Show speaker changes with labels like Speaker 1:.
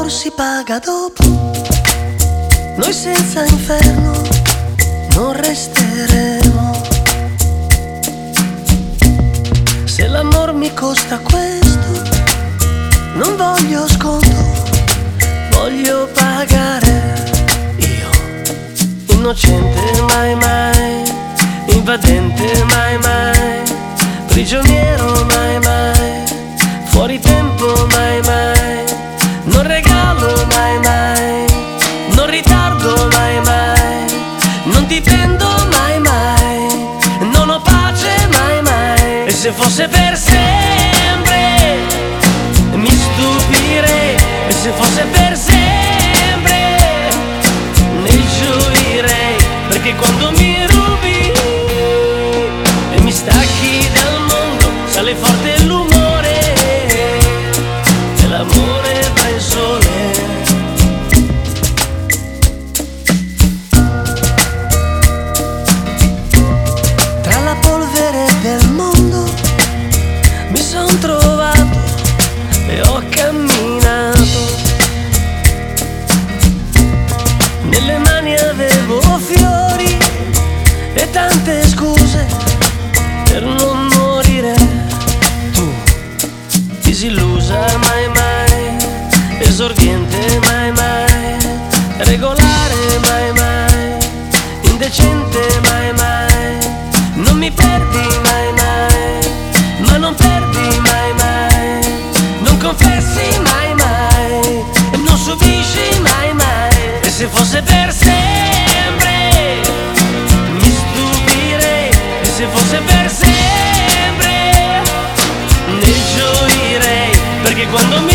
Speaker 1: l'amor si paga dopo. Noi senza inferno non resteremo. Se l'amor mi costa questo, non voglio sconto, voglio pagare. Io, innocente mai mai, invadente mai mai, prigioniero mai mai, fuori tempo mai mai, non regalo mai mai, non ritardo mai mai, non dipendo mai mai, non ho pace mai mai. E se fosse per sempre mi stupirei, e se fosse per sempre ne gioirei, perché quando mi rubi e mi stacchi dal mondo sale forte l'umore e l'amore va in sole. Tra la polvere del mondo mi son trovato e ho camminato. Nelle mani avevo fiori e tante scuse per non morire. Tu, disillusa mai mai, esordiente mai mai, regolare mai mai, indecente mai mai, non mi perdi mai mai, ma non perdi mai mai, non confessi mai mai, non subisci mai mai. E se fosse per sempre mi stupirei, e se fosse per sempre ne gioirei, perché quando mi